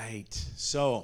right. So,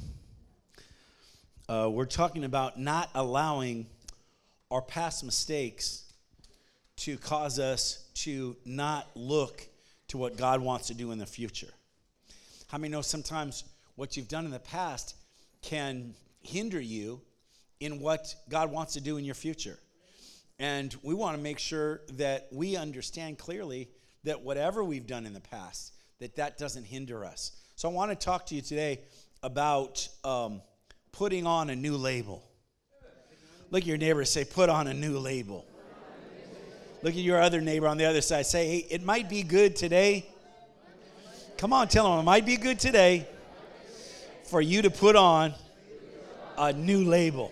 we're talking about not allowing our past mistakes to cause us to not look to what God wants to do in the future. How many know sometimes what you've done in the past can hinder you in what God wants to do in your future? And we want to make sure that we understand clearly that whatever we've done in the past, that doesn't hinder us. So I want to talk to you today about putting on a new label. Look at your neighbor and say, put on a new label. Look at your other neighbor on the other side. Say, hey, it might be good today. Come on, tell them it might be good today for you to put on a new label.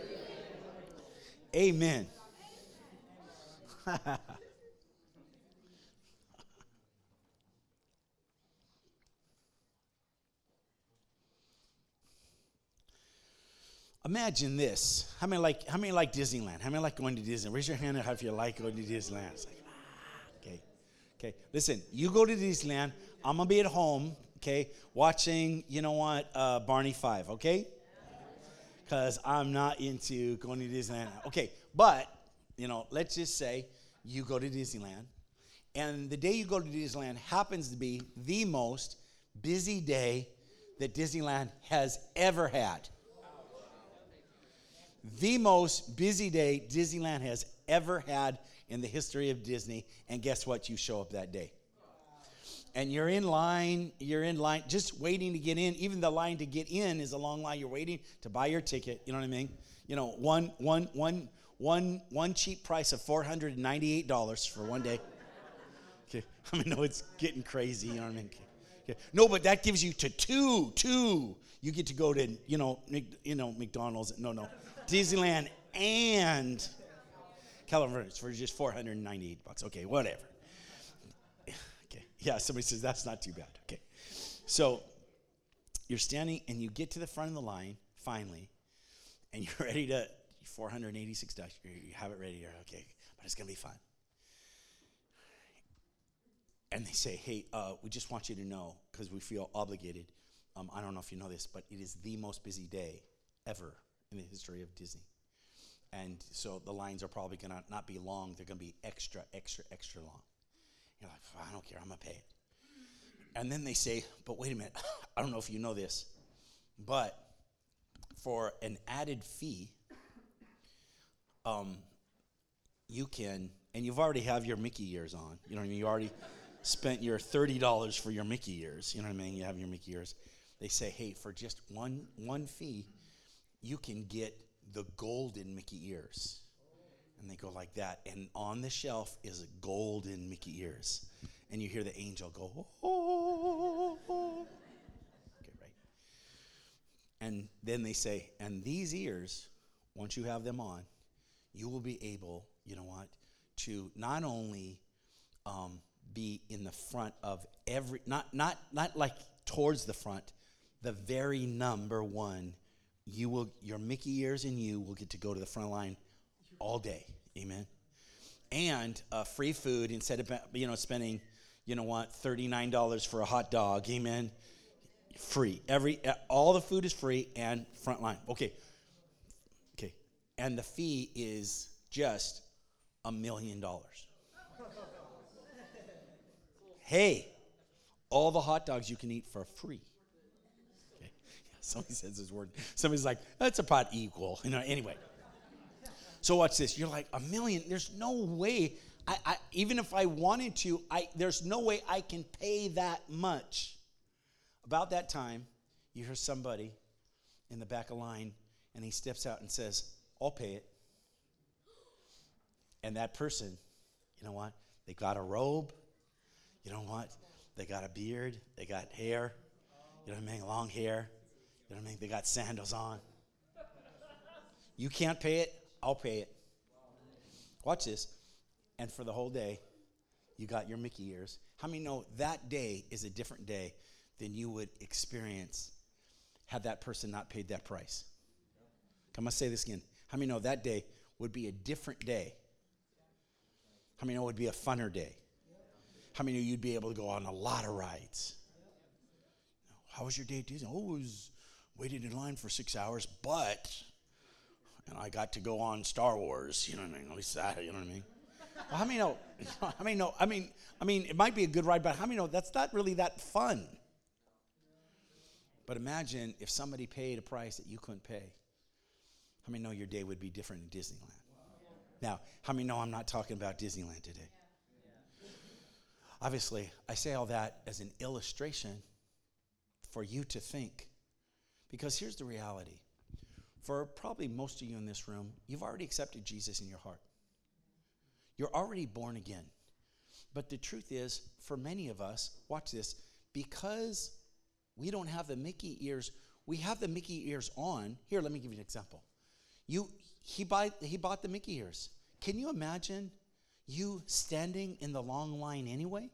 Amen. Imagine this. How many like Disneyland? How many like going to Disneyland? Raise your hand if you like going to Disneyland. It's like, okay. Listen, you go to Disneyland. I'm gonna be at home, okay, watching. You know what, Barney 5, okay? Because I'm not into going to Disneyland. Okay, but let's just say you go to Disneyland, and the day you go to Disneyland happens to be the most busy day that Disneyland has ever had. The most busy day Disneyland has ever had in the history of Disney. And guess what? You show up that day. And you're in line, just waiting to get in. Even the line to get in is a long line. You're waiting to buy your ticket. You know what I mean? One cheap price of $498 for one day. Okay. I mean, no, it's getting crazy. You know what I mean? Okay. No, but that gives you to two. You get to go to, McDonald's. No. Disneyland and California for just $498. Okay, whatever. Okay, yeah, somebody says that's not too bad. Okay, so you're standing and you get to the front of the line finally, and you're ready to $486. You have it ready. Okay, but it's gonna be fun. And they say, hey, we just want you to know because we feel obligated. I don't know if you know this, but it is the most busy day ever in the history of Disney. And so the lines are probably going to not be long. They're going to be extra long. You're like, I don't care. I'm going to pay it. And then they say, but wait a minute. I don't know if you know this, but for an added fee, you can, and you've already have your Mickey ears on. You know what I mean? You already spent your $30 for your Mickey ears. You know what I mean? You have your Mickey ears. They say, hey, for just one fee, you can get the golden Mickey ears. And they go like that. And on the shelf is a golden Mickey ears. And you hear the angel go, oh. Okay, right. And then they say, and these ears, once you have them on, you will be able, to not only be in the front of every, not like towards the front, the very number one, your Mickey ears and you will get to go to the front line all day. Amen. And free food instead of spending $39 for a hot dog. Amen. Free. All the food is free and front line. Okay. And the fee is just $1 million. Hey, all the hot dogs you can eat for free. Somebody says this word. Somebody's like, that's about equal. Anyway. So watch this. You're like, $1 million. There's no way. I even if I wanted to, there's no way I can pay that much. About that time, you hear somebody in the back of line, and he steps out and says, I'll pay it. And that person, you know what? They got a robe. You know what? They got a beard. They got hair. You know what I mean? Long hair. You know what I mean? They got sandals on. You can't pay it, I'll pay it. Watch this. And for the whole day, you got your Mickey ears. How many know that day is a different day than you would experience had that person not paid that price? Come on, say this again. How many know that day would be a different day? How many know it would be a funner day? How many know you'd be able to go on a lot of rides? how was your day at Disney? Oh, it was waited in line for 6 hours, and I got to go on Star Wars. You know what I mean? At least that, you know what I mean? Well, how many know? I mean, it might be a good ride, but how many know that's not really that fun? But imagine if somebody paid a price that you couldn't pay. How many know your day would be different in Disneyland? Now, how many know I'm not talking about Disneyland today? Obviously, I say all that as an illustration for you to think. Because here's the reality. For probably most of you in this room, you've already accepted Jesus in your heart. You're already born again. But the truth is, for many of us, watch this, because we don't have the Mickey ears, we have the Mickey ears on. Here, let me give you an example. He bought the Mickey ears. Can you imagine you standing in the long line anyway?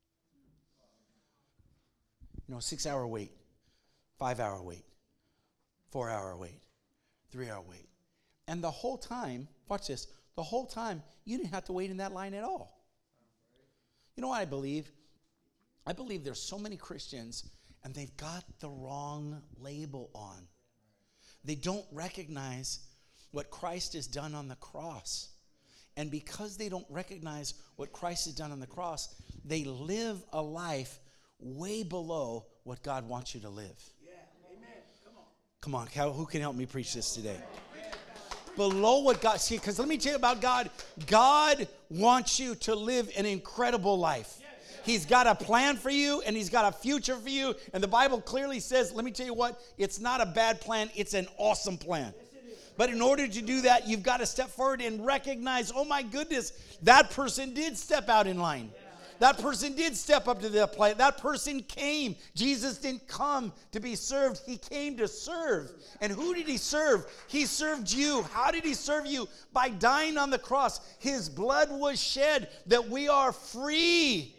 6-hour wait, 5-hour wait, 4-hour wait, 3-hour wait. And the whole time, watch this, the whole time, you didn't have to wait in that line at all. You know what I believe? I believe there's so many Christians, and they've got the wrong label on. They don't recognize what Christ has done on the cross. And because they don't recognize what Christ has done on the cross, they live a life way below what God wants you to live. Yeah. Amen. Come on, who can help me preach this today? Below what God, see, because let me tell you about God. God wants you to live an incredible life. He's got a plan for you, and he's got a future for you. And the Bible clearly says, let me tell you what, it's not a bad plan, it's an awesome plan. But in order to do that, you've got to step forward and recognize, oh my goodness, that person did step out in line. That person did step up to the plate. That person came. Jesus didn't come to be served. He came to serve. And who did he serve? He served you. How did he serve you? By dying on the cross. His blood was shed that we are free.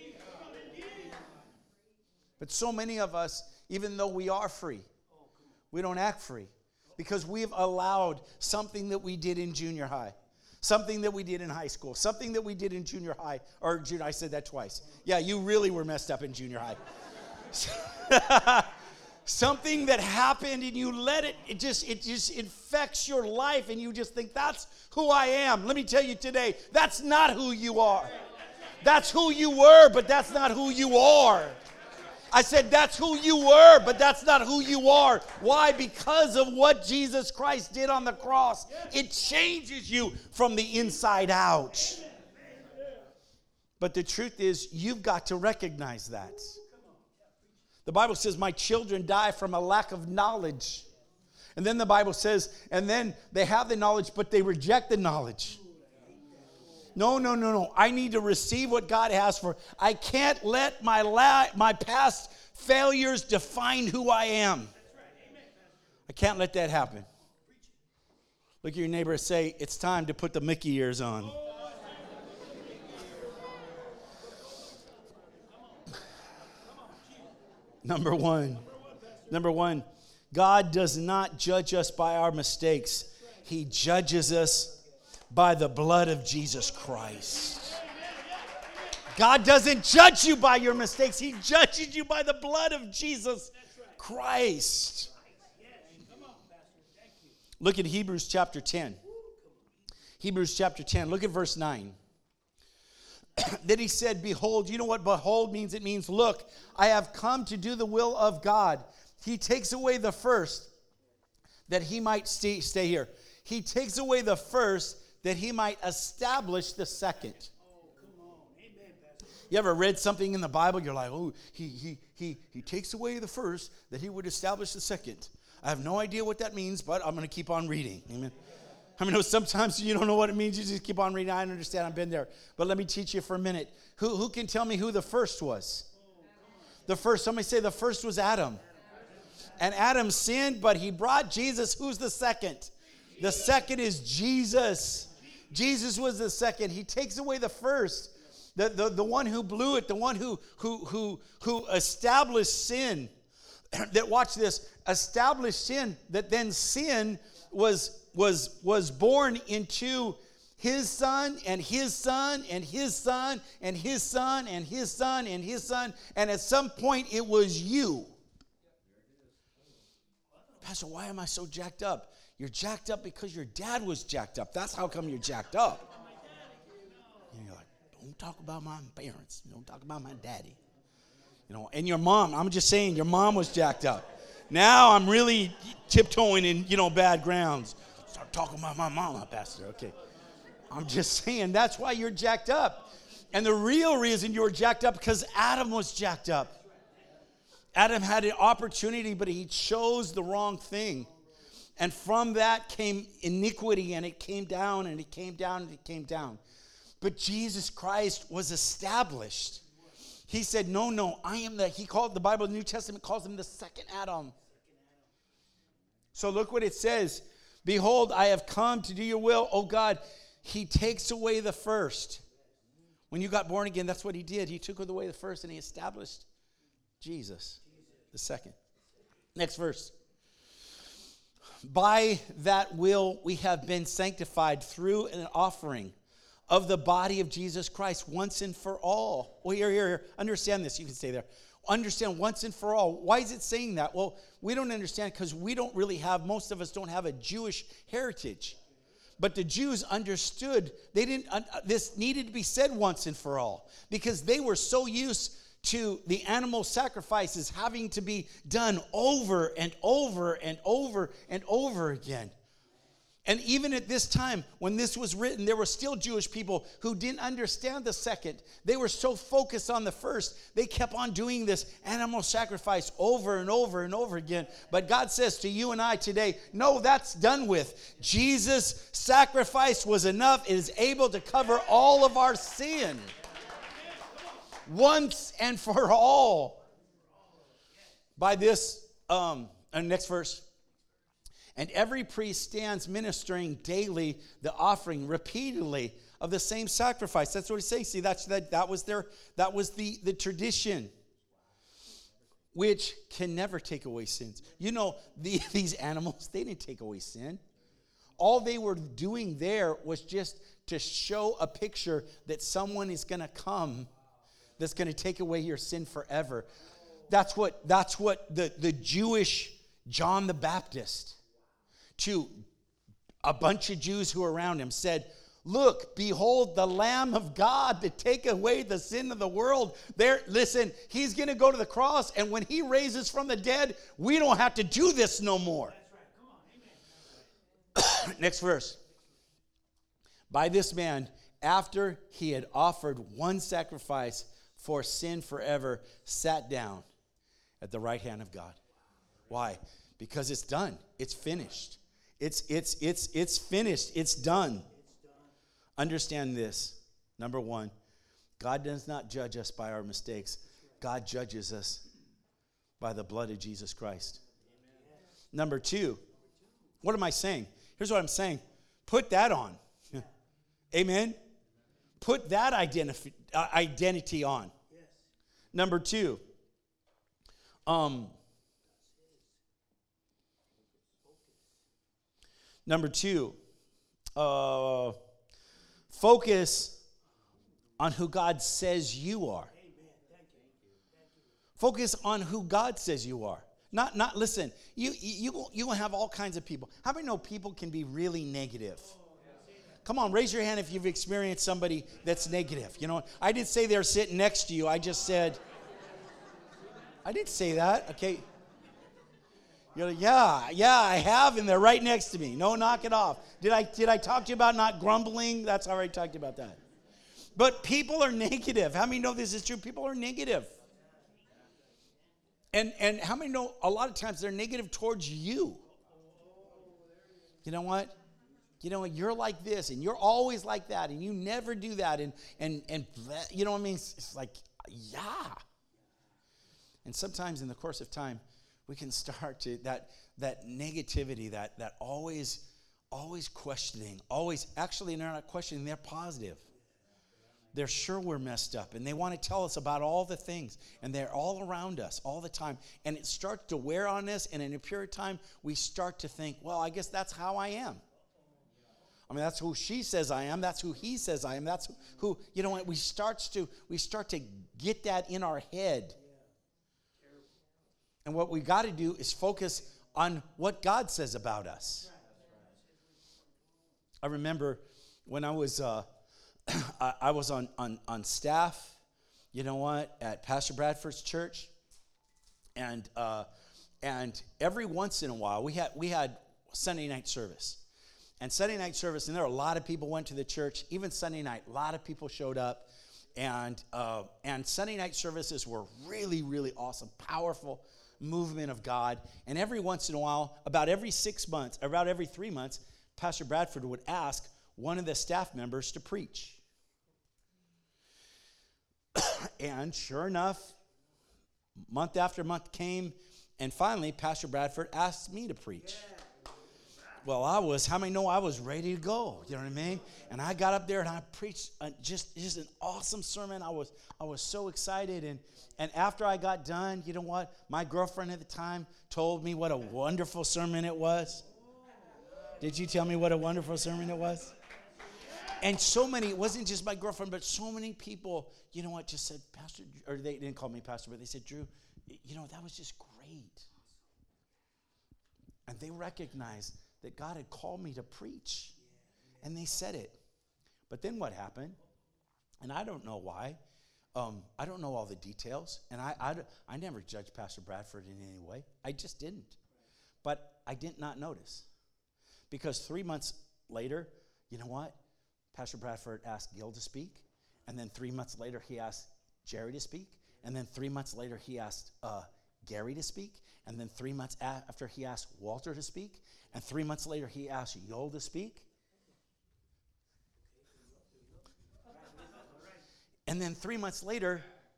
But so many of us, even though we are free, we don't act free. Because we've allowed something that we did in junior high, something that we did in high school, something that we did in junior high, I said that twice. Yeah, you really were messed up in junior high. Something that happened and you let it just infects your life and you just think, that's who I am. Let me tell you today, that's not who you are. That's who you were, but that's not who you are. I said, that's who you were, but that's not who you are. Why? Because of what Jesus Christ did on the cross. It changes you from the inside out. But the truth is, you've got to recognize that. The Bible says, my children die from a lack of knowledge. And then the Bible says, and then they have the knowledge, but they reject the knowledge. No. I need to receive what God has for. I can't let my past failures define who I am. I can't let that happen. Look at your neighbor and say, it's time to put the Mickey ears on. Number one, God does not judge us by our mistakes. He judges us by the blood of Jesus Christ. God doesn't judge you by your mistakes. He judges you by the blood of Jesus Christ. Look at Hebrews chapter 10. Hebrews chapter 10. Look at verse 9. Then he said, behold, you know what behold means? It means, look, I have come to do the will of God. He takes away the first that he might stay here. He takes away the first that he might establish the second. You ever read something in the Bible? You're like, oh, he takes away the first that he would establish the second. I have no idea what that means, but I'm going to keep on reading. Amen. I mean, sometimes you don't know what it means. You just keep on reading. I understand. I've been there. But let me teach you for a minute. Who can tell me who the first was? The first. Somebody say the first was Adam. And Adam sinned, but he brought Jesus. Who's the second? The second is Jesus. Jesus was the second. He takes away the first. The one who blew it, the one who established sin. That, watch this, established sin, that then sin was born into his son and his son and his son and his son and his son and his son, and at some point it was you. Pastor, why am I so jacked up? You're jacked up because your dad was jacked up. That's how come you're jacked up. And you're like, don't talk about my parents. Don't talk about my daddy. And your mom, I'm just saying, your mom was jacked up. Now I'm really tiptoeing in, bad grounds. Start talking about my mama, Pastor. Okay. I'm just saying, that's why you're jacked up. And the real reason you were jacked up because Adam was jacked up. Adam had an opportunity, but he chose the wrong thing. And from that came iniquity, and it came down, and it came down, and it came down. But Jesus Christ was established. He said, no, I am the Bible, the New Testament calls him the second Adam. So look what it says. Behold, I have come to do your will, O God. He takes away the first. When you got born again, that's what he did. He took away the first, and he established Jesus, the second. Next verse. By that will we have been sanctified through an offering of the body of Jesus Christ once and for all. Well, here. Understand this. You can stay there. Understand once and for all. Why is it saying that? Well, we don't understand because we don't really have, most of us don't have a Jewish heritage. But the Jews understood this needed to be said once and for all because they were so used to the animal sacrifices having to be done over and over and over and over again. And even at this time, when this was written, there were still Jewish people who didn't understand the second. They were so focused on the first, they kept on doing this animal sacrifice over and over and over again. But God says to you and I today, no, that's done with. Jesus' sacrifice was enough. It is able to cover all of our sin. Once and for all. By this, next verse. And every priest stands ministering daily the offering repeatedly of the same sacrifice. That's what he says. See, that was the tradition, which can never take away sins. These animals, they didn't take away sin. All they were doing there was just to show a picture that someone is going to come that's going to take away your sin forever. That's what the Jewish John the Baptist, to a bunch of Jews who were around him, said, look, behold the Lamb of God to take away the sin of the world. Listen, he's going to go to the cross, and when he raises from the dead, we don't have to do this no more. Next verse. By this man, after he had offered one sacrifice for sin forever, sat down at the right hand of God. Why? Because it's done. It's finished. It's finished. It's done. Understand this. Number one, God does not judge us by our mistakes. God judges us by the blood of Jesus Christ. Number two, what am I saying? Here's what I'm saying. Put that on. Amen? Put that identity on. Number two, focus on who God says you are. Focus on who God says you are. Not listen, you will have all kinds of people. How many know people can be really negative? Come on, raise your hand if you've experienced somebody that's negative. I didn't say they're sitting next to you. I just said, I didn't say that. Okay. You're like, yeah, I have, and they're right next to me. No, knock it off. Did I talk to you about not grumbling? That's already talked about that. But people are negative. How many know this is true? People are negative. And how many know a lot of times they're negative towards you? You know what? You're like this, and you're always like that, and you never do that, and you know what I mean? It's like, yeah. And sometimes in the course of time, we can start to, that negativity, that always questioning, actually they're not questioning, they're positive. They're sure we're messed up, and they want to tell us about all the things, and they're all around us all the time, and it starts to wear on us, and in a period of time, we start to think, well, I guess that's how I am. I mean, that's who she says I am, that's who he says I am, that's who, we start to get that in our head. And what we got to do is focus on what God says about us. I remember when I was I was on staff, you know what, at Pastor Bradford's church, and every once in a while we had Sunday night service. And Sunday night service, and there were a lot of people went to the church. Even Sunday night, a lot of people showed up. And Sunday night services were really, really awesome, powerful movement of God. And every once in a while, about every 6 months, about every 3 months, Pastor Bradford would ask one of the staff members to preach. And sure enough, month after month came, and finally, Pastor Bradford asked me to preach. Well, how many know I was ready to go? You know what I mean? And I got up there and I preached just an awesome sermon. I was so excited. And after I got done, you know what? My girlfriend at the time told me what a wonderful sermon it was. Did you tell me what a wonderful sermon it was? And so many, it wasn't just my girlfriend, but so many people, you know what, just said, Pastor, or they didn't call me Pastor, but they said, Drew, you know, that was just great. And they recognized that God had called me to preach. And they said it. But then what happened? And I don't know why. I don't know all the details. And I never judged Pastor Bradford in any way. I just didn't. But I did not notice. Because 3 months later, you know what? Pastor Bradford asked Gil to speak. And then 3 months later, he asked Jerry to speak. And then 3 months later, he asked Gary to speak. And then 3 months after, he asked Walter to speak. And 3 months later, he asked Yoel to speak. And then 3 months later,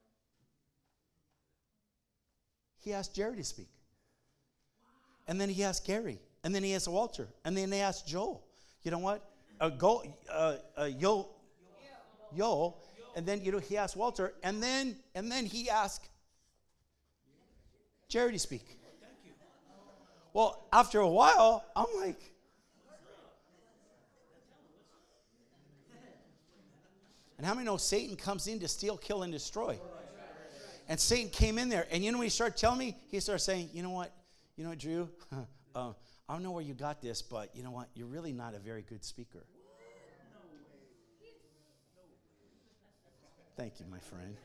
he asked Jerry to speak. And then he asked Gary. And then he asked Walter. And then they asked Joel. You know what? Yoel. And then, you know, he asked Walter. And then he asked Jerry to speak. Well, after a while, I'm like, and how many know Satan comes in to steal, kill, and destroy? And Satan came in there, and you know what he started telling me? He started saying, you know what, Drew, I don't know where you got this, but you know what, you're really not a very good speaker. Thank you, my friend.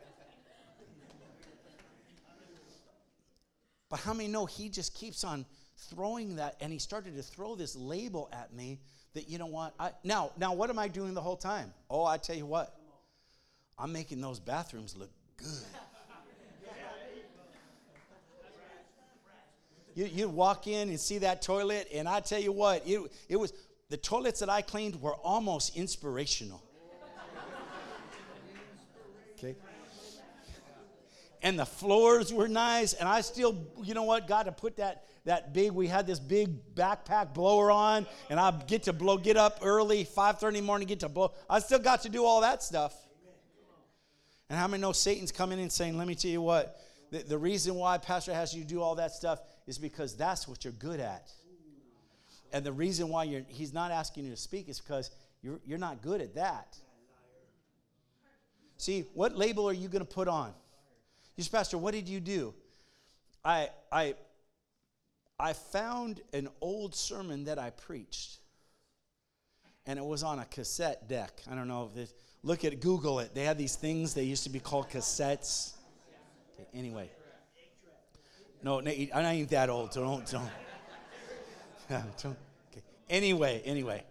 But how many know he just keeps on throwing that, and he started to throw this label at me that, you know what, now what am I doing the whole time? Oh, I tell you what, I'm making those bathrooms look good. You walk in and see that toilet, and I tell you what, it was, the toilets that I cleaned were almost inspirational. Okay. And the floors were nice, and I still, you know what, got to put that big, we had this big backpack blower on, and I get up early, 5:30 in the morning, get to blow. I still got to do all that stuff. And how many know Satan's coming in saying, let me tell you what, the reason why Pastor has you do all that stuff is because that's what you're good at. And the reason why he's not asking you to speak is because you're not good at that. See, what label are you going to put on? You say, Pastor, what did you do? I found an old sermon that I preached, and it was on a cassette deck. I don't know if Google it. They had these things. They used to be called cassettes. Okay, anyway. No, I ain't that old, so don't. Okay. Anyway.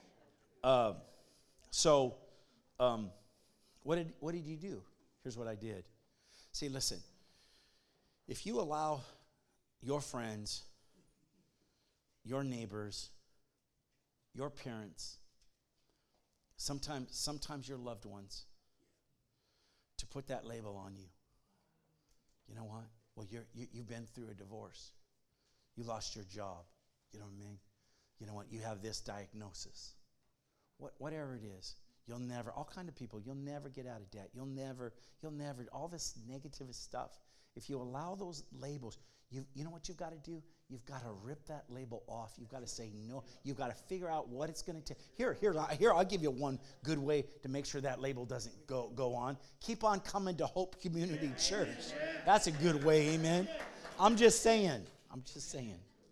What did you do? Here's what I did. See, listen. If you allow your friends, your neighbors, your parents, sometimes your loved ones, to put that label on you, you know what? Well, you've been through a divorce. You lost your job. You know what I mean? You know what? You have this diagnosis. Whatever it is, you'll never, all kind of people, you'll never get out of debt. You'll never, all this negative stuff. If you allow those labels, you know what you've got to do? You've got to rip that label off. You've got to say no. You've got to figure out what it's going to take. Here, I'll give you one good way to make sure that label doesn't go on. Keep on coming to Hope Community Church. That's a good way, amen? I'm just saying.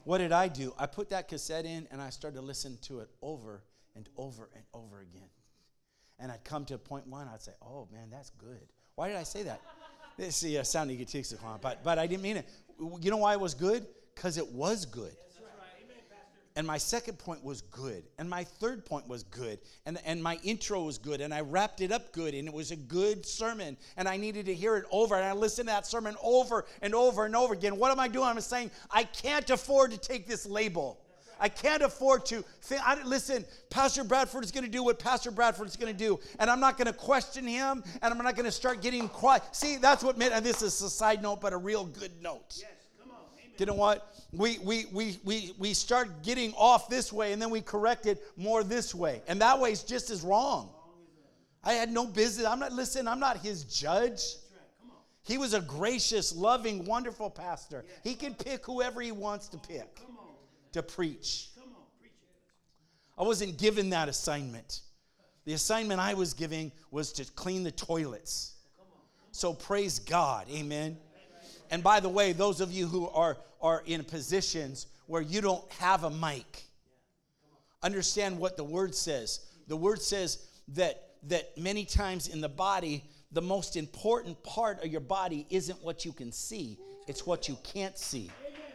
what did I do? I put that cassette in and I started to listen to it over and over and over again. And I'd come to a point one, I'd say, oh man, that's good. Why did I say that? See, sounding egotistic, but I didn't mean it. You know why it was good? Because it was good. And my second point was good. And my third point was good. And my intro was good. And I wrapped it up good. And it was a good sermon. And I needed to hear it over. And I listened to that sermon over and over and over again. What am I doing? I'm saying, I can't afford to take this label. I can't afford to. Listen, Pastor Bradford is going to do what Pastor Bradford is going to do. And I'm not going to question him. And I'm not going to start getting quiet. See, that's what meant, and this is a side note, but a real good note. Yes, come on. Amen. You know what? We start getting off this way, and then we correct it more this way. And that way is just as wrong. I had no business. I'm not his judge. He was a gracious, loving, wonderful pastor. He can pick whoever he wants to pick to preach. I wasn't given that assignment. The assignment I was giving was to clean the toilets. So praise God. Amen. And by the way, those of you who are in positions where you don't have a mic, understand what the Word says. The Word says that many times in the body, the most important part of your body isn't what you can see. It's what you can't see.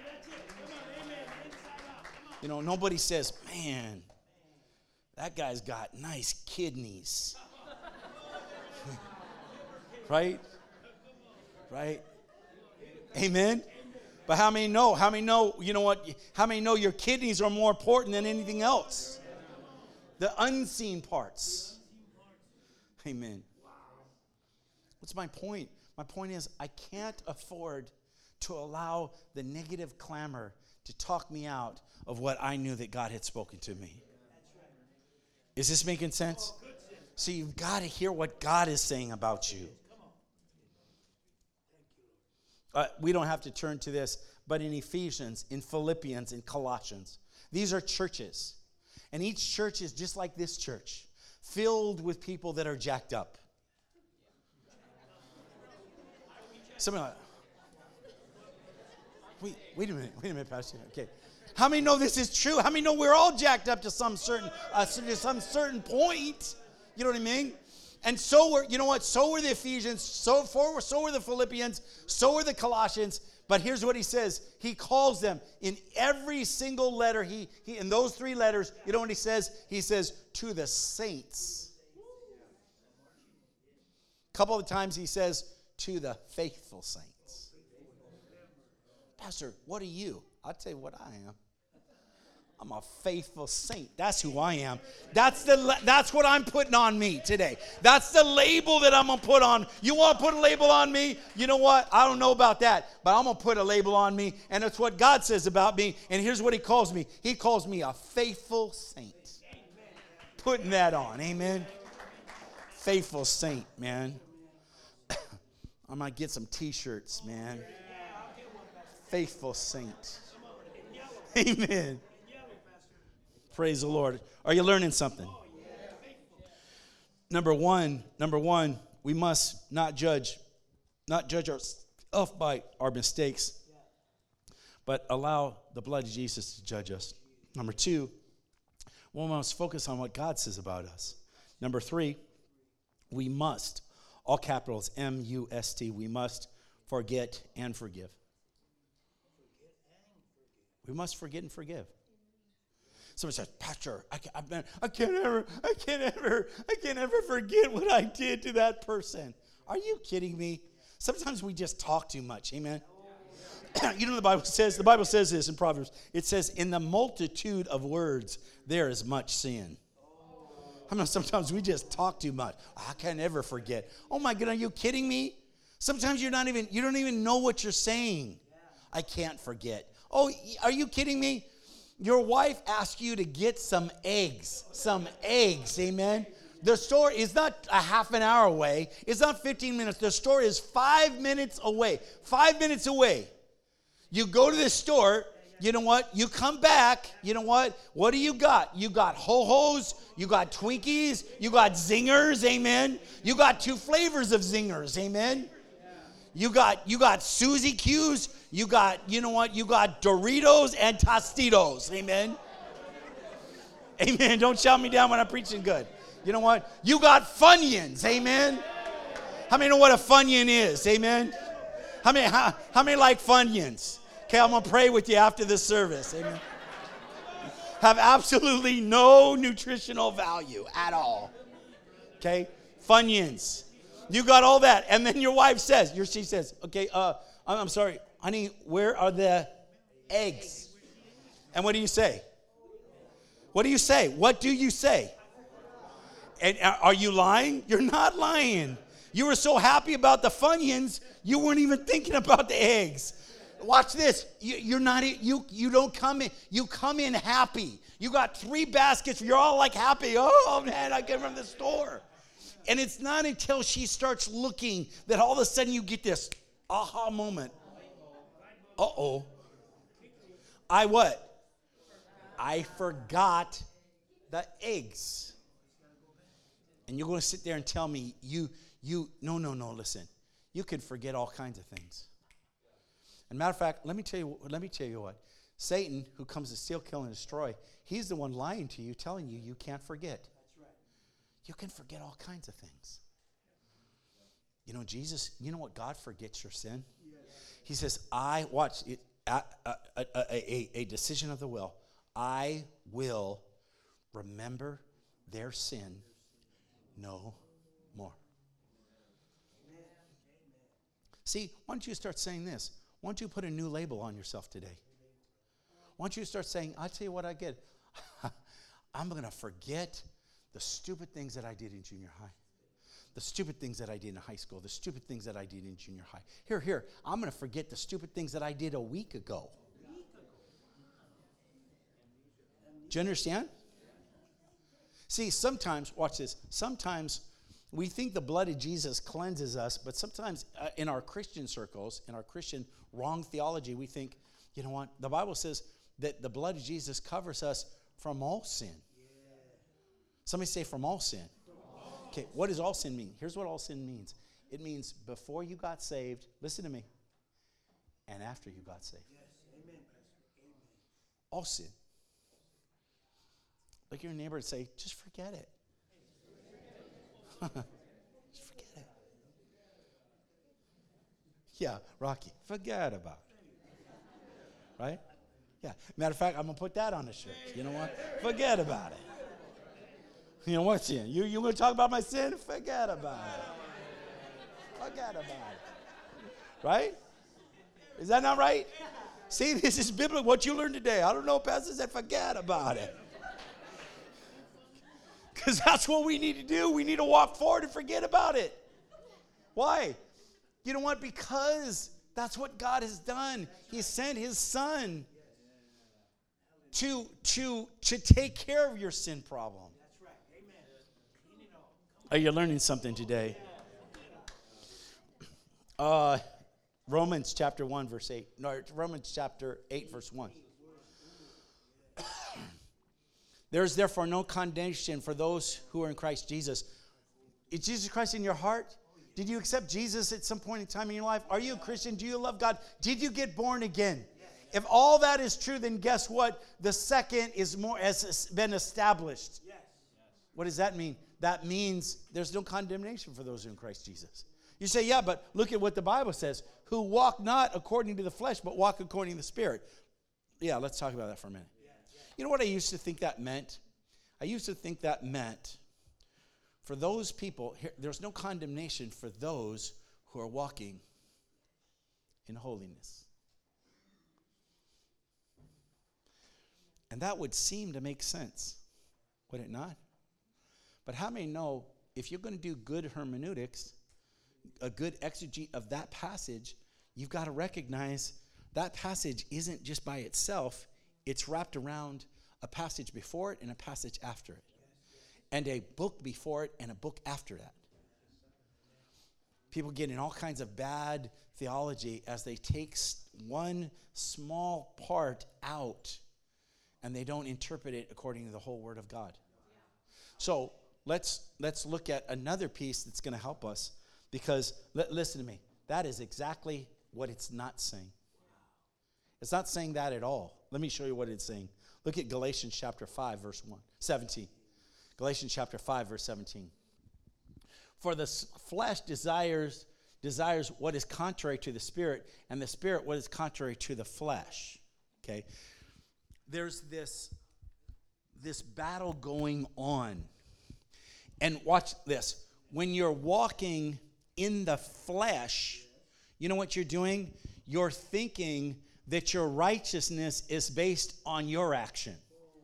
You know, nobody says, man, that guy's got nice kidneys. Right? Right? Amen? But how many know? How many know, you know what? How many know your kidneys are more important than anything else? The unseen parts. Amen. What's my point? My point is I can't afford to allow the negative clamor to talk me out of what I knew that God had spoken to me. Is this making sense? So you've got to hear what God is saying about you. We don't have to turn to this, but in Ephesians, in Philippians, in Colossians, these are churches. And each church is just like this church, filled with people that are jacked up. Somebody like, wait a minute, Pastor. Okay. How many know this is true? How many know we're all jacked up to some certain point? You know what I mean? And so were, you know what? So were the Ephesians. So were the Philippians. So were the Colossians. But here's what he says. He calls them in every single letter. He in those three letters. You know what he says? He says to the saints. A couple of times he says to the faithful saints. Pastor, what are you? I'll tell you what I am. I'm a faithful saint. That's who I am. That's what I'm putting on me today. That's the label that I'm going to put on. You want to put a label on me? You know what? I don't know about that, but I'm going to put a label on me, and it's what God says about me, and here's what he calls me. He calls me a faithful saint. Putting that on. Amen? Faithful saint, man. I might get some t-shirts, man. Faithful saint. Amen. Praise the Lord. Are you learning something? Number one, we must not judge ourselves by our mistakes, but allow the blood of Jesus to judge us. Number two, we must focus on what God says about us. Number three, we must, all capitals, M-U-S-T, we must forget and forgive. We must forget and forgive. Somebody says, Pastor, I can't ever forget what I did to that person. Are you kidding me? Sometimes we just talk too much. Amen. You know the Bible says this in Proverbs. It says, in the multitude of words there is much sin. I mean, sometimes we just talk too much. I can't ever forget. Oh my God, are you kidding me? Sometimes you don't even know what you're saying. I can't forget. Oh, are you kidding me? Your wife asked you to get some eggs, amen? The store is not a half an hour away. It's not 15 minutes. The store is 5 minutes away. 5 minutes away. You go to the store, you know what? You come back, you know what? What do you got? You got Ho-Hos, you got Twinkies, you got Zingers, amen? You got 2 flavors of Zingers, amen? You got Suzy Q's. You got, you know what? You got Doritos and Tostitos. Amen. Amen. Don't shout me down when I'm preaching good. You know what? You got Funyuns. Amen. How many know what a Funyun is? Amen. How many like Funyuns? Okay, I'm going to pray with you after this service. Amen. Have absolutely no nutritional value at all. Okay? Funyuns. You got all that. And then your wife says, she says, okay, I'm sorry, honey, where are the eggs? And what do you say? What do you say? What do you say? And are you lying? You're not lying. You were so happy about the Funyuns, you weren't even thinking about the eggs. Watch this. You don't come in. You come in happy. You got 3 baskets. You're all like happy. Oh, man, I came from the store. And it's not until she starts looking that all of a sudden you get this aha moment. Uh-oh. I what? I forgot the eggs. And you're going to sit there and tell me, no, listen. You can forget all kinds of things. And matter of fact, let me tell you what. Satan, who comes to steal, kill, and destroy, he's the one lying to you, telling you you can't forget. You can forget all kinds of things. You know, Jesus, you know what? God forgets your sin. He says, watch it, a decision of the will. I will remember their sin no more. See, why don't you start saying this? Why don't you put a new label on yourself today? Why don't you start saying, I'll tell you what I get. I'm going to forget the stupid things that I did in junior high. The stupid things that I did in high school. The stupid things that I did in junior high. Here. I'm going to forget the stupid things that I did a week ago. Do you understand? See, sometimes, watch this. Sometimes we think the blood of Jesus cleanses us, but sometimes in our Christian circles, in our Christian wrong theology, we think, you know what? The Bible says that the blood of Jesus covers us from all sin. Somebody say from all sin. Okay, what does all sin mean? Here's what all sin means. It means before you got saved, listen to me, and after you got saved. All sin. Look at your neighbor and say, just forget it. Just forget it. Yeah, Rocky, forget about it. Right? Yeah. Matter of fact, I'm going to put that on the shirt. You know what? Forget about it. You know what sin? You going to talk about my sin? Forget about it. Forget about it. Right? Is that not right? See, this is biblical. What you learned today. I don't know, Pastor said forget about it. Because that's what we need to do. We need to walk forward and forget about it. Why? You know what? Because that's what God has done. He sent his son to take care of your sin problem. Are you learning something today? Romans chapter 1, verse 8. No, Romans chapter 8, verse 1. There is therefore no condemnation for those who are in Christ Jesus. Is Jesus Christ in your heart? Did you accept Jesus at some point in time in your life? Are you a Christian? Do you love God? Did you get born again? If all that is true, then guess what? The second has been established. What does that mean? That means there's no condemnation for those who are in Christ Jesus. You say, yeah, but look at what the Bible says. Who walk not according to the flesh, but walk according to the Spirit. Yeah, let's talk about that for a minute. You know what I used to think that meant? I used to think that meant for those people, there's no condemnation for those who are walking in holiness. And that would seem to make sense, would it not? But how many know if you're going to do good hermeneutics, a good exegete of that passage, you've got to recognize that passage isn't just by itself. It's wrapped around a passage before it and a passage after it. And a book before it and a book after that. People get in all kinds of bad theology as they take one small part out and they don't interpret it according to the whole Word of God. So let's look at another piece that's going to help us, because listen to me. That is exactly what it's not saying. It's not saying that at all. Let me show you what it's saying. Look at Galatians chapter 5, verse 17. Galatians chapter 5, verse 17. For the flesh desires what is contrary to the Spirit, and the Spirit what is contrary to the flesh. Okay? There's this battle going on. And watch this. When you're walking in the flesh, you know what you're doing? You're thinking that your righteousness is based on your action.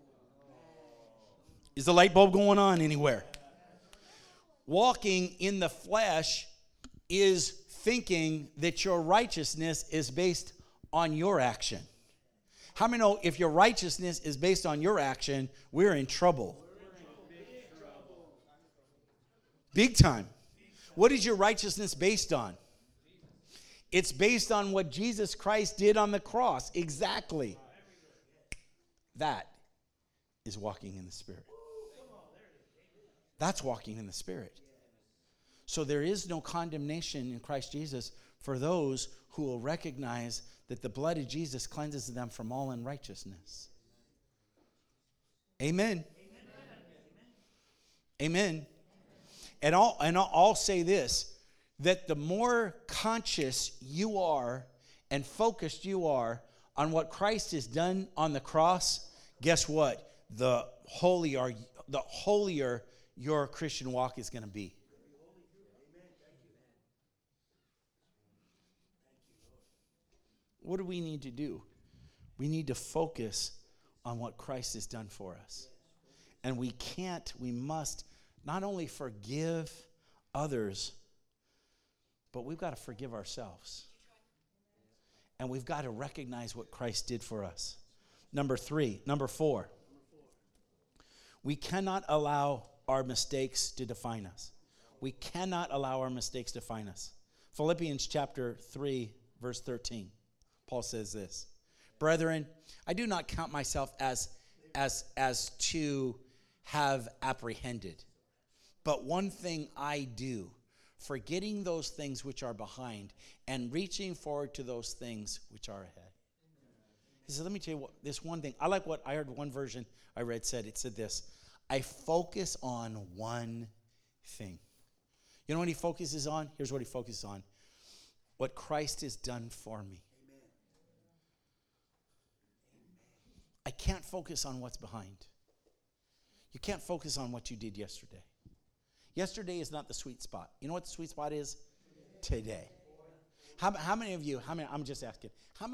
Is the light bulb going on anywhere? Walking in the flesh is thinking that your righteousness is based on your action. How many know if your righteousness is based on your action, we're in trouble? Big time. What is your righteousness based on? It's based on what Jesus Christ did on the cross. Exactly. That is walking in the Spirit. That's walking in the Spirit. So there is no condemnation in Christ Jesus for those who will recognize that the blood of Jesus cleanses them from all unrighteousness. Amen. Amen. And I'll say this, that the more conscious you are and focused you are on what Christ has done on the cross, guess what? The holier your Christian walk is going to be. What do we need to do? We need to focus on what Christ has done for us. And we must not only forgive others, but we've got to forgive ourselves. And we've got to recognize what Christ did for us. Number 4. We cannot allow our mistakes to define us. We cannot allow our mistakes to define us. Philippians chapter 3, verse 13. Paul says this, brethren, I do not count myself as to have apprehended. But one thing I do, forgetting those things which are behind and reaching forward to those things which are ahead. He said, let me tell you this one thing. I like what I heard one version I read said. It said this, I focus on one thing. You know what he focuses on? Here's what he focuses on. What Christ has done for me. I can't focus on what's behind. You can't focus on what you did yesterday. Yesterday is not the sweet spot. You know what the sweet spot is? Today. How many of you, I'm just asking,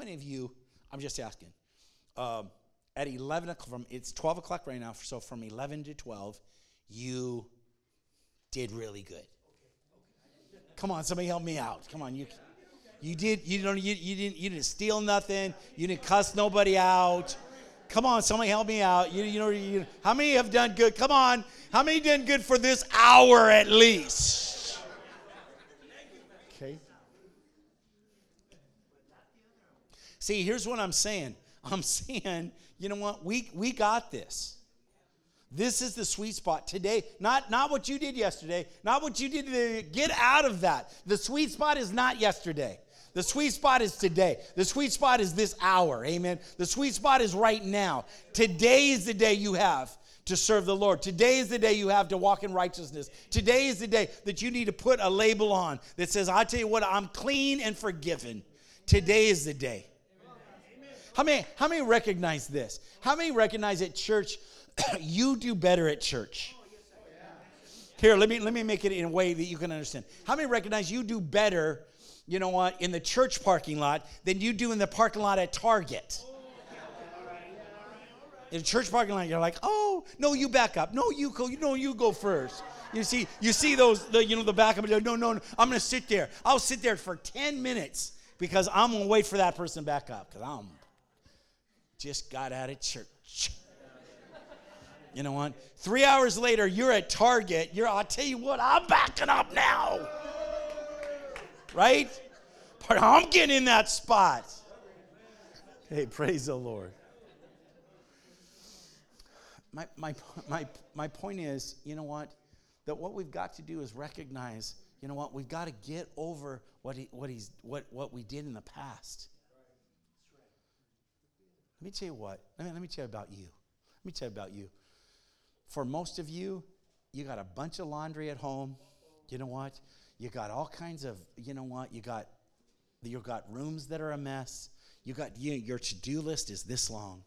at 11 o'clock, it's 12 o'clock right now, so from 11 to 12, you did really good. Come on, somebody help me out. Come on, you didn't steal nothing, you didn't cuss nobody out. Come on, somebody help me out. How many have done good? Come on. How many done good for this hour at least? Okay. See, here's what I'm saying. I'm saying, you know what? We got this. This is the sweet spot today. Not what you did yesterday. Not what you did today. Get out of that. The sweet spot is not yesterday. The sweet spot is today. The sweet spot is this hour. Amen. The sweet spot is right now. Today is the day you have to serve the Lord. Today is the day you have to walk in righteousness. Today is the day that you need to put a label on that says, I tell you what, I'm clean and forgiven. Today is the day. How many recognize this? How many recognize at church, you do better at church? Here, let me make it in a way that you can understand. How many recognize you do better, you know what, in the church parking lot than you do in the parking lot at Target? In the church parking lot, you're like, oh, no, you back up. No, you go first. You see those, the backup. No, I'm going to sit there. I'll sit there for 10 minutes because I'm going to wait for that person to back up because I'm just got out of church. You know what? 3 hours later, you're at Target. I'll tell you what, I'm backing up now. Right? But I'm getting in that spot. Hey, praise the Lord. My point is, you know what? That what we've got to do is recognize You know what? We've got to get over what we did in the past. Let me tell you what. Let me tell you about you. Let me tell you about you. For most of you, you got a bunch of laundry at home. You know what? You got all kinds of, you know what? You got rooms that are a mess. Your to-do list is this long.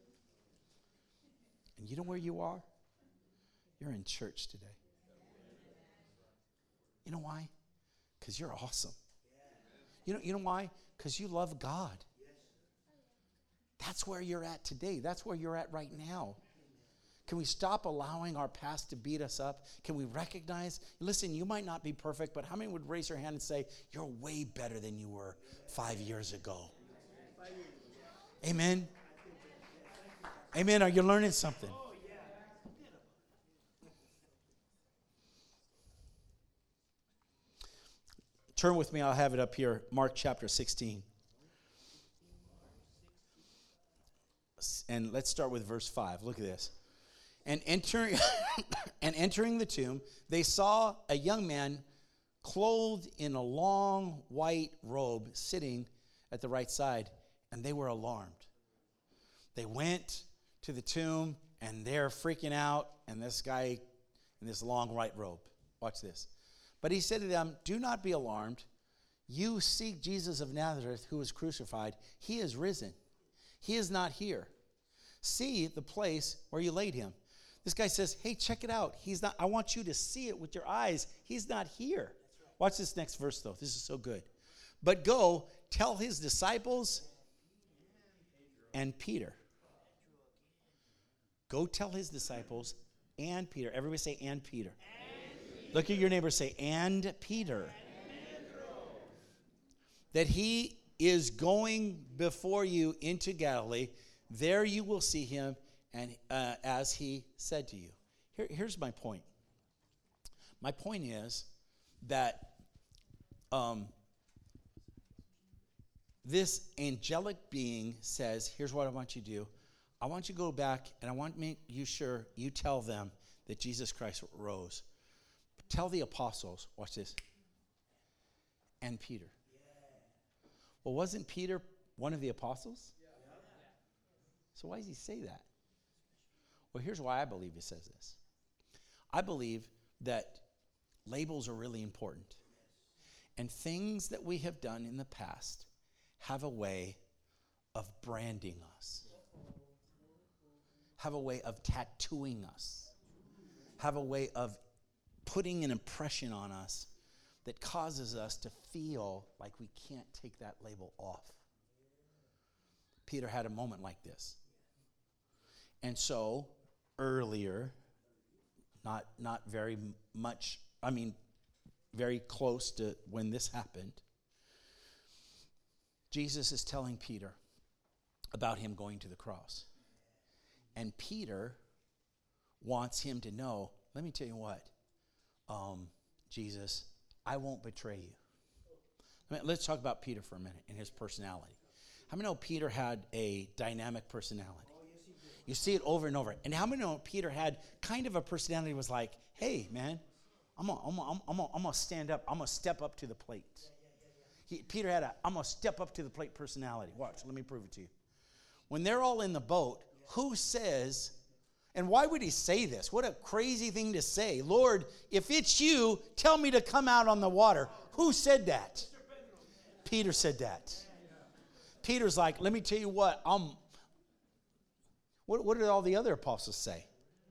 And you know where you are? You're in church today. You know why? Because you're awesome. You know why? Because you love God. That's where you're at today. That's where you're at right now. Can we stop allowing our past to beat us up? Can we recognize, listen, you might not be perfect, but how many would raise their hand and say, you're way better than you were 5 years ago? Amen? Amen. Are you learning something? Turn with me. I'll have it up here. Mark chapter 16. And let's start with verse 5. Look at this. And entering the tomb, they saw a young man clothed in a long white robe sitting at the right side, and they were alarmed. They went to the tomb, and they're freaking out, and this guy in this long white robe. Watch this. But he said to them, do not be alarmed. You seek Jesus of Nazareth, who was crucified. He is risen. He is not here. See the place where you laid him. This guy says, hey, check it out. He's not. I want you to see it with your eyes. He's not here. Watch this next verse, though. This is so good. But go tell his disciples and Peter. Go tell his disciples and Peter. Everybody say, and Peter. Look at your neighbor, say, and Peter. That he is going before you into Galilee. There you will see him, and as he said to you. Here's my point. My point is that this angelic being says, here's what I want you to do. I want you to go back, and I want to make you sure you tell them that Jesus Christ rose. Tell the apostles, watch this, and Peter. Well, wasn't Peter one of the apostles? So why does he say that? Well, here's why I believe he says this. I believe that labels are really important. And things that we have done in the past have a way of branding us, have a way of tattooing us, have a way of putting an impression on us that causes us to feel like we can't take that label off. Peter had a moment like this. And so, earlier, not very much, very close to when this happened, Jesus is telling Peter about him going to the cross. And Peter wants him to know, let me tell you what, Jesus, I won't betray you. Let's talk about Peter for a minute and his personality. How many know Peter had a dynamic personality? You see it over and over. And how many know Peter had kind of a personality that was like, hey, man, I'm gonna stand up. I'm going to step up to the plate. Peter had I'm going to step up to the plate personality. Watch, let me prove it to you. When they're all in the boat, who says, and why would he say this? What a crazy thing to say. Lord, if it's you, tell me to come out on the water. Who said that? Peter said that. Peter's like, let me tell you what, what did all the other apostles say?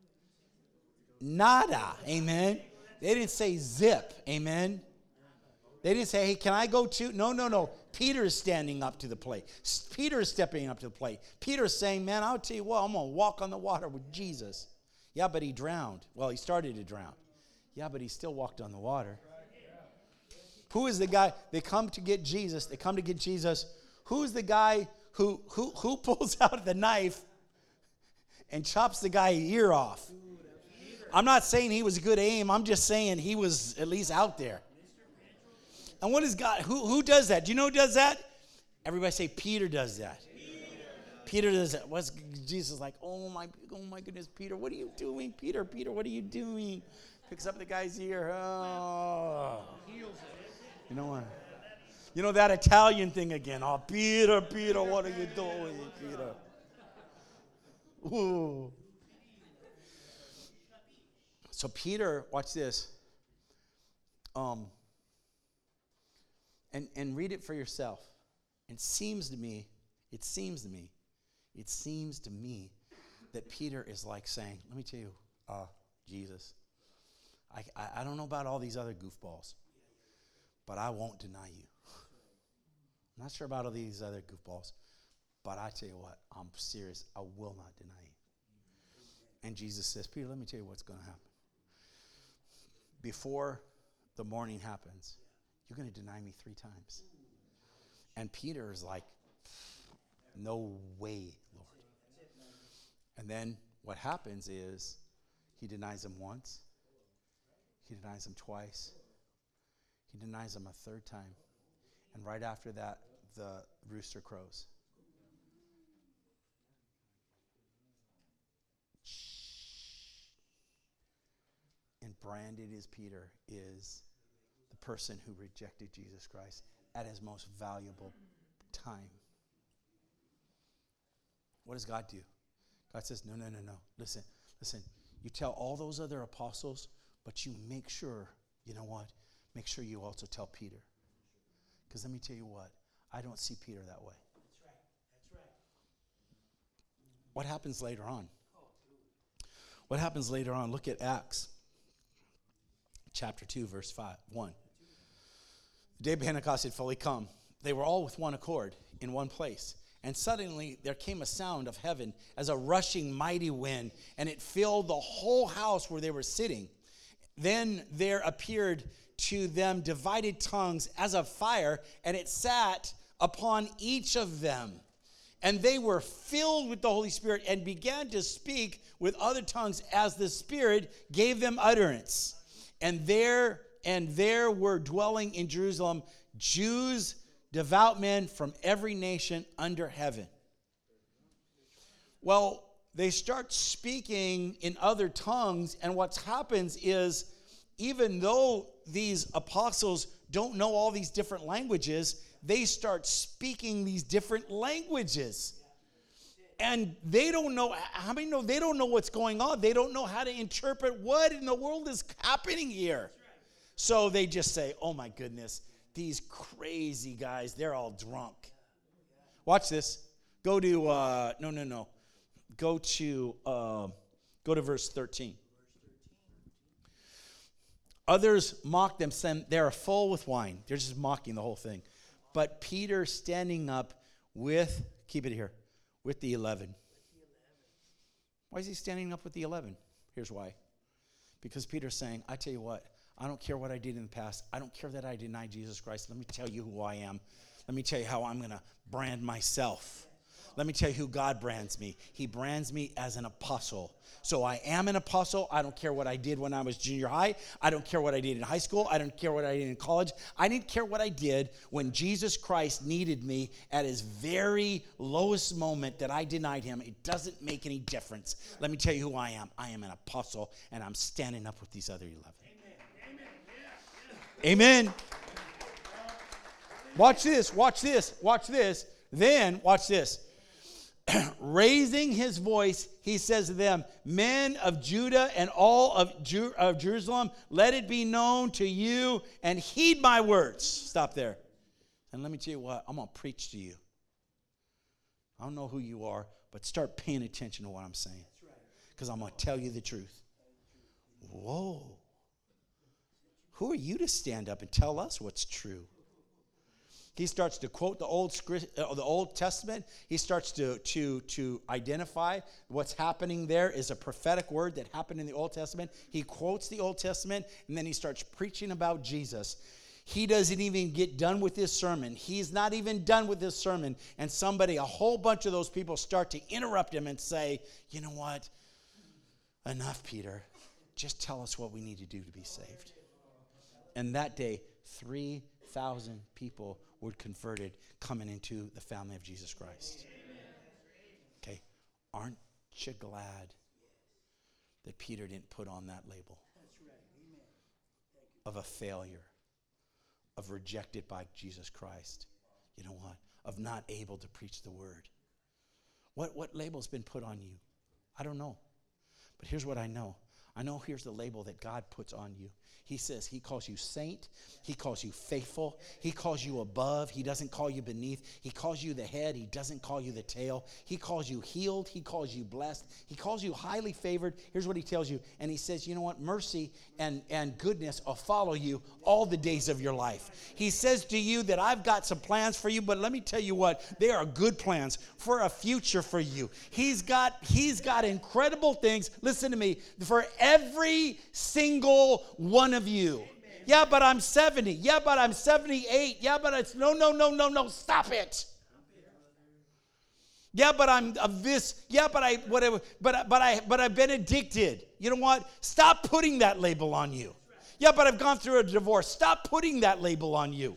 Nada, amen. They didn't say zip, amen. They didn't say, hey, can I go too? No. Peter is standing up to the plate. Peter is stepping up to the plate. Peter is saying, man, I'll tell you what, I'm going to walk on the water with Jesus. Yeah, but he drowned. Well, he started to drown. Yeah, but he still walked on the water. Who is the guy? They come to get Jesus. Who's the guy who pulls out the knife and chops the guy's ear off? I'm not saying he was a good aim. I'm just saying he was at least out there. And what is God? Who does that? Do you know who does that? Everybody say Peter does that. Peter was Jesus like, oh my goodness, Peter, what are you doing? Peter, what are you doing? Picks up the guy's ear. Oh. You know what? You know that Italian thing again. Oh, Peter, what are you doing, Peter? Ooh. So Peter, watch this. And read it for yourself. It seems to me that Peter is like saying, let me tell you, Jesus, I don't know about all these other goofballs, but I won't deny you. I'm not sure about all these other goofballs, but I tell you what, I'm serious. I will not deny you. And Jesus says, Peter, let me tell you what's going to happen. Before the morning happens, you're going to deny me 3 times. And Peter is like, no way, Lord. And then what happens is he denies him once. He denies him twice. He denies him a 3rd time. And right after that, the rooster crows. And branded as Peter is the person who rejected Jesus Christ at his most valuable time. What does God do? God says, no. Listen. You tell all those other apostles, but you make sure, you know what? Make sure you also tell Peter. Because let me tell you what, I don't see Peter that way. That's right. What happens later on? Look at Acts chapter 2, verse 1. The day of Pentecost had fully come. They were all with one accord in one place. And suddenly there came a sound of heaven as a rushing mighty wind, and it filled the whole house where they were sitting. Then there appeared to them divided tongues as of fire, and it sat upon each of them. And they were filled with the Holy Spirit and began to speak with other tongues as the Spirit gave them utterance. And there were dwelling in Jerusalem Jews, devout men from every nation under heaven. Well, they start speaking in other tongues, and what happens is, even though these apostles don't know all these different languages, they start speaking these different languages. And they don't know, how many know they don't know what's going on? They don't know how to interpret what in the world is happening here. So they just say, oh my goodness, these crazy guys, they're all drunk. Watch this. Go to, Go to verse 13. Others mocked them, saying they are full with wine. They're just mocking the whole thing. But Peter standing up with, keep it here, with the 11. Why is he standing up with the 11? Here's why. Because Peter's saying, I tell you what, I don't care what I did in the past. I don't care that I denied Jesus Christ. Let me tell you who I am. Let me tell you how I'm going to brand myself. Let me tell you who God brands me. He brands me as an apostle. So I am an apostle. I don't care what I did when I was junior high. I don't care what I did in high school. I don't care what I did in college. I didn't care what I did when Jesus Christ needed me at his very lowest moment that I denied him. It doesn't make any difference. Let me tell you who I am. I am an apostle, and I'm standing up with these other 11. Amen. Watch this. Then, watch this. Raising his voice, he says to them, men of Judah and all of Jerusalem, let it be known to you and heed my words. Stop there. And let me tell you what, I'm going to preach to you. I don't know who you are, but start paying attention to what I'm saying. Because I'm going to tell you the truth. Whoa. Who are you to stand up and tell us what's true? He starts to quote the Old Testament. He starts to identify what's happening there is a prophetic word that happened in the Old Testament. He quotes the Old Testament, and then he starts preaching about Jesus. He doesn't even get done with this sermon. He's not even done with this sermon. And a whole bunch of those people start to interrupt him and say, you know what? Enough, Peter. Just tell us what we need to do to be saved. And that day, 3,000 people were converted coming into the family of Jesus Christ. Aren't you glad that Peter didn't put on that label of a failure, of rejected by Jesus Christ? You know what? Of not able to preach the word. What label's been put on you? I don't know. But here's what I know. I know here's the label that God puts on you. He says he calls you saint. He calls you faithful. He calls you above. He doesn't call you beneath. He calls you the head. He doesn't call you the tail. He calls you healed. He calls you blessed. He calls you highly favored. Here's what he tells you. And he says, you know what? Mercy and goodness will follow you all the days of your life. He says to you that I've got some plans for you, but let me tell you what, they are good plans for a future for you. He's got incredible things. Listen to me. For every single one of you. Yeah, but I'm 70. Yeah, but I'm 78. Yeah, but it's no. Stop it. Yeah, but I'm of this. Yeah, but I whatever. But I've been addicted. You know what? Stop putting that label on you. Yeah, but I've gone through a divorce. Stop putting that label on you.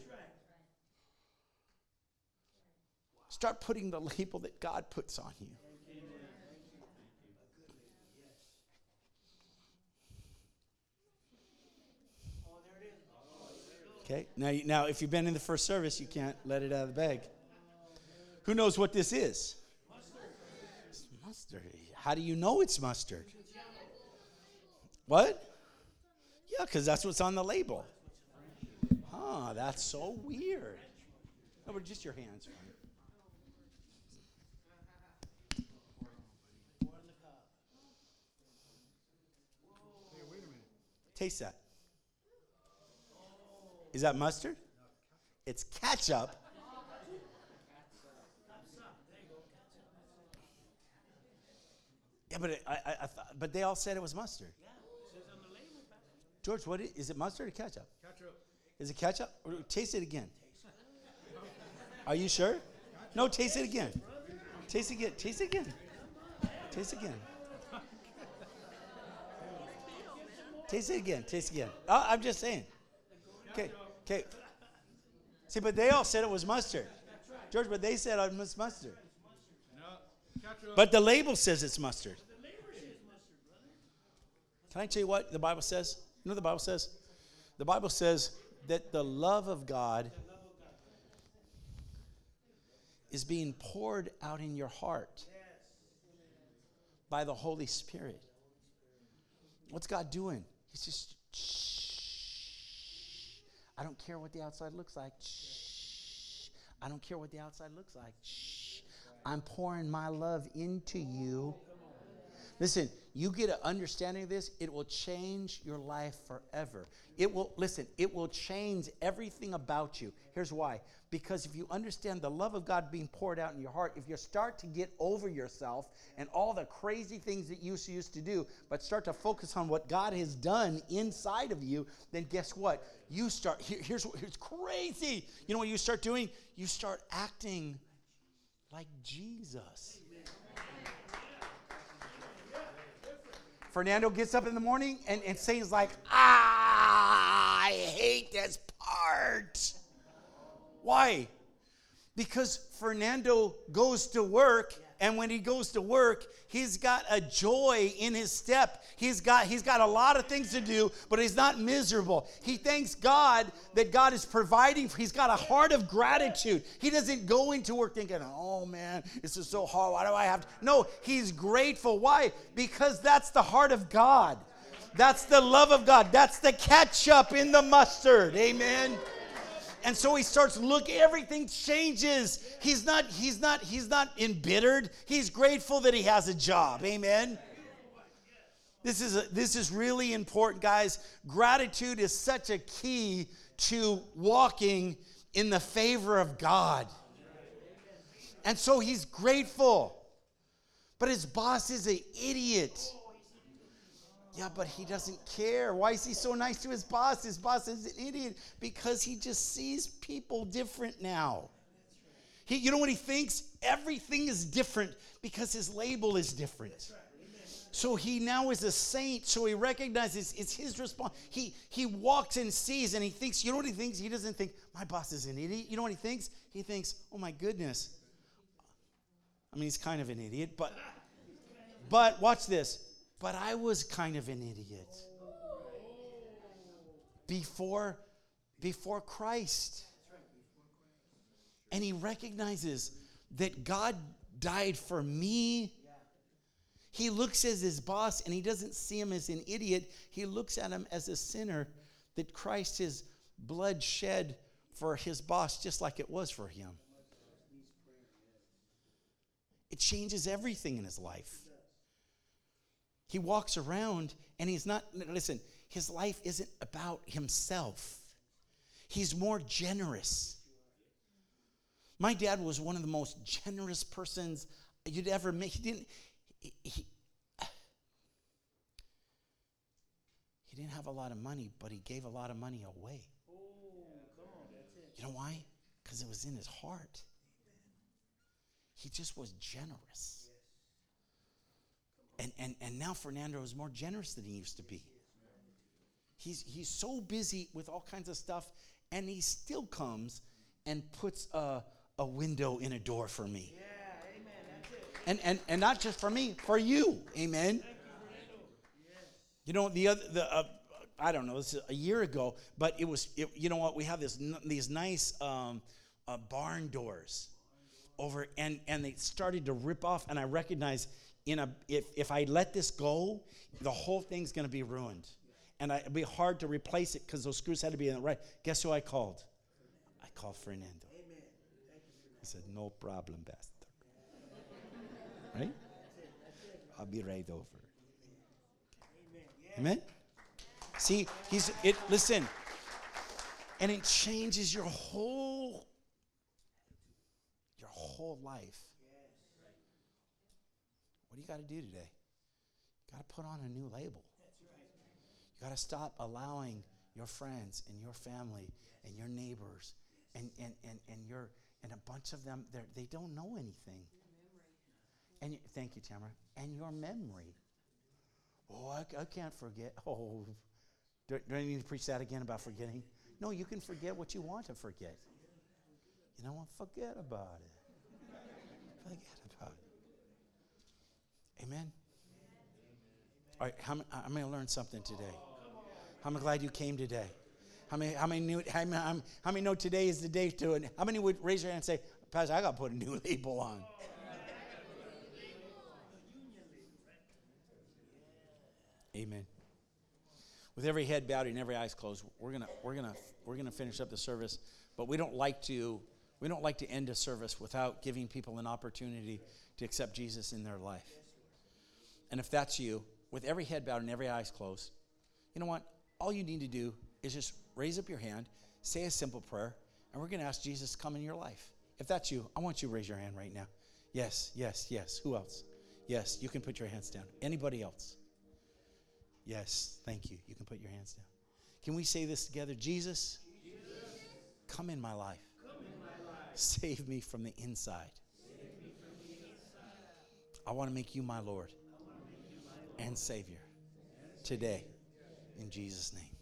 Start putting the label that God puts on you. Okay, now if you've been in the first service, you can't let it out of the bag. Who knows what this is? It's mustard. How do you know it's mustard? What? Yeah, because that's what's on the label. Huh, that's so weird. No, but just your hands. Taste that. Is that mustard? It's ketchup. Yeah, but they all said it was mustard. George, what is it? Mustard or ketchup? Ketchup. Is it ketchup? Taste it again. Are you sure? No, taste it again. Taste it again. Taste it again. Taste it again. Taste it again. Taste it again. I'm just saying. Okay. See, but they all said it was mustard. George, but they said it was mustard. But the label says it's mustard. Can I tell you what the Bible says? You know what the Bible says? The Bible says that the love of God is being poured out in your heart by the Holy Spirit. What's God doing? He's just, shh. I don't care what the outside looks like. Shh. I don't care what the outside looks like. Shh. I'm pouring my love into you. Listen, you get an understanding of this, it will change your life forever. It will change everything about you. Here's why. Because if you understand the love of God being poured out in your heart, if you start to get over yourself and all the crazy things that you used to do, but start to focus on what God has done inside of you, then guess what? You start, here's crazy. You know what you start doing? You start acting like Jesus. Fernando gets up in the morning and says like, I hate this part. Why? Because Fernando goes to work, and when he goes to work, he's got a joy in his step. He's got a lot of things to do, but he's not miserable. He thanks God that God is providing. He's got a heart of gratitude. He doesn't go into work thinking, oh man, this is so hard. Why do I have to? No, he's grateful. Why? Because that's the heart of God. That's the love of God. That's the ketchup in the mustard. Amen. And so he starts looking, everything changes. He's not embittered. He's grateful that he has a job. Amen. This is really important, guys. Gratitude is such a key to walking in the favor of God. And so he's grateful. But his boss is an idiot. Yeah, but he doesn't care. Why is he so nice to his boss? His boss is an idiot because he just sees people different now. You know what he thinks? Everything is different because his label is different. So he now is a saint, so he recognizes it's his response. He walks and sees, and he thinks, you know what he thinks? He doesn't think, my boss is an idiot. You know what he thinks? He thinks, oh my goodness. I mean, he's kind of an idiot, but But watch this. But I was kind of an idiot before Christ. And he recognizes that God died for me. He looks at his boss and he doesn't see him as an idiot. He looks at him as a sinner that Christ, his blood shed for his boss just like it was for him. It changes everything in his life. He walks around and he's not, listen, his life isn't about himself. He's more generous. My dad was one of the most generous persons you'd ever meet. He didn't have a lot of money, but he gave a lot of money away. You know why? Because it was in his heart. He just was generous. And now Fernando is more generous than he used to be. He's so busy with all kinds of stuff, and he still comes and puts a window in a door for me. Yeah, amen. That's it. And not just for me, for you. Amen. You know, I don't know, this is a year ago, but you know what, we have these nice barn doors over, and they started to rip off, and I recognized if I let this go, the whole thing's going to be ruined. And it'd be hard to replace it because those screws had to be in the right. Guess who I called? I called Fernando. Amen. He said, no problem, Pastor. Right? I'll be right over. Amen? See, listen, and it changes your whole life. What do you got to do today? You got to put on a new label. You got to stop allowing your friends and your family and your neighbors and a bunch of them, they don't know anything. And thank you, Tamara. And your memory. Oh, I can't forget. Oh, do I need to preach that again about forgetting? No, you can forget what you want to forget. You know what? Forget about it. Forget about it. Amen? All right, I'm going to learn something today. I'm glad you came today. How many know today is the day to it? How many would raise your hand and say, Pastor, I got to put a new label on? Amen. With every head bowed and every eyes closed, we're gonna finish up the service, but we don't like to end a service without giving people an opportunity to accept Jesus in their life. And if that's you, with every head bowed and every eyes closed, you know what? All you need to do is just raise up your hand, say a simple prayer, and we're going to ask Jesus to come in your life. If that's you, I want you to raise your hand right now. Yes, yes, yes. Who else? Yes, you can put your hands down. Anybody else? Yes, thank you. You can put your hands down. Can we say this together? Jesus, come in my life. Save me from the inside. I want to make you my Lord and Savior today, in Jesus' name.